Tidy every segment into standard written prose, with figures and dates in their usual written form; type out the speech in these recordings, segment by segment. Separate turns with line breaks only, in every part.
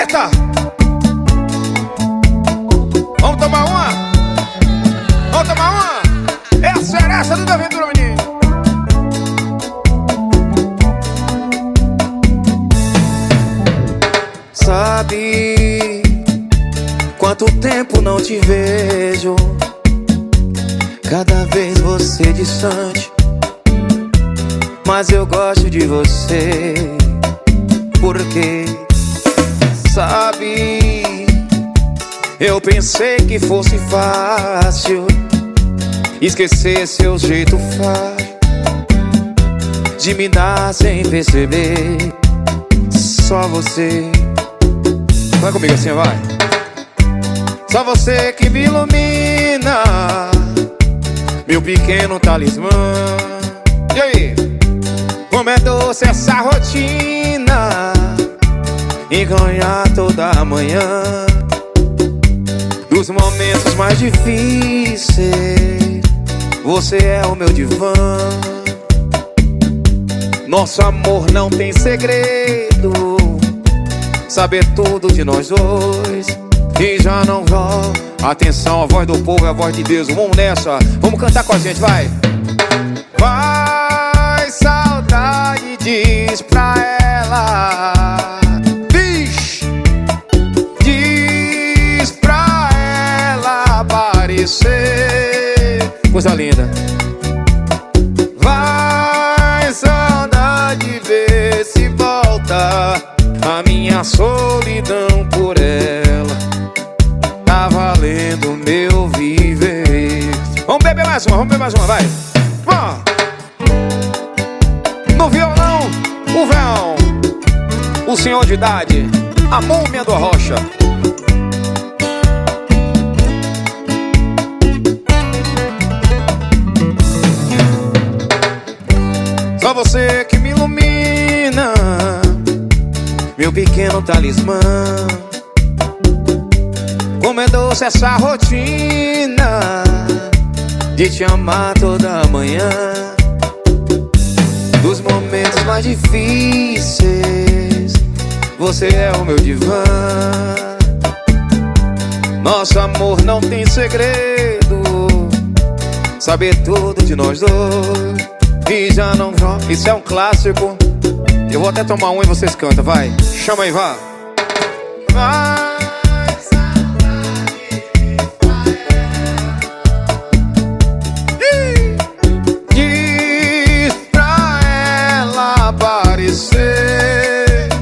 Eita! Vamos tomar uma? Vamos tomar uma? É a seresta do Aventura, menino.
Sabe quanto tempo não te vejo? Cada vez você distante, mas eu gosto de você. Porque, sabe, eu pensei que fosse fácil esquecer seu jeito fácil de me dar sem perceber. Só você. Vai comigo assim, vai. Só você que me ilumina, meu pequeno talismã. E aí? Como é doce essa rotina, enganhar toda manhã. Dos momentos mais difíceis, você é o meu divã. Nosso amor não tem segredo, saber tudo de nós dois e já não volta. Atenção, a voz do povo é a voz de Deus. Vamos nessa, vamos cantar com a gente, vai. Vai, saudade, diz pra ela. Vixe, diz pra ela aparecer. Coisa linda. Vai, saudade, vê se volta. A minha solidão por ela tá valendo meu viver. Vamos beber mais uma, vai. No violão, o véu, o senhor de idade, a múmia do Arrocha. Só você que me ilumina, meu pequeno talismã. Como é doce essa rotina de te amar toda manhã. Dos momentos mais difíceis, você é o meu divã. Nosso amor não tem segredo, saber tudo de nós dois e já não joga. Isso é um clássico. Eu vou até tomar um e vocês cantam, vai. Chama aí, vá. Vai. Diz pra ela aparecer.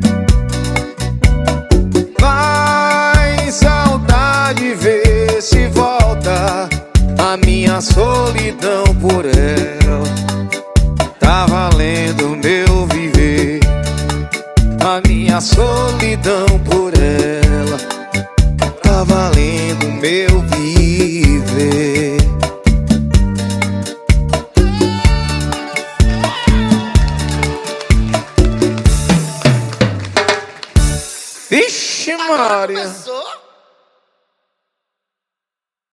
Vai, saudade, vê se volta. A minha solidão por ela tá valendo meu viver. A minha solidão por ela tá valendo meu viver. Vixe, Maria.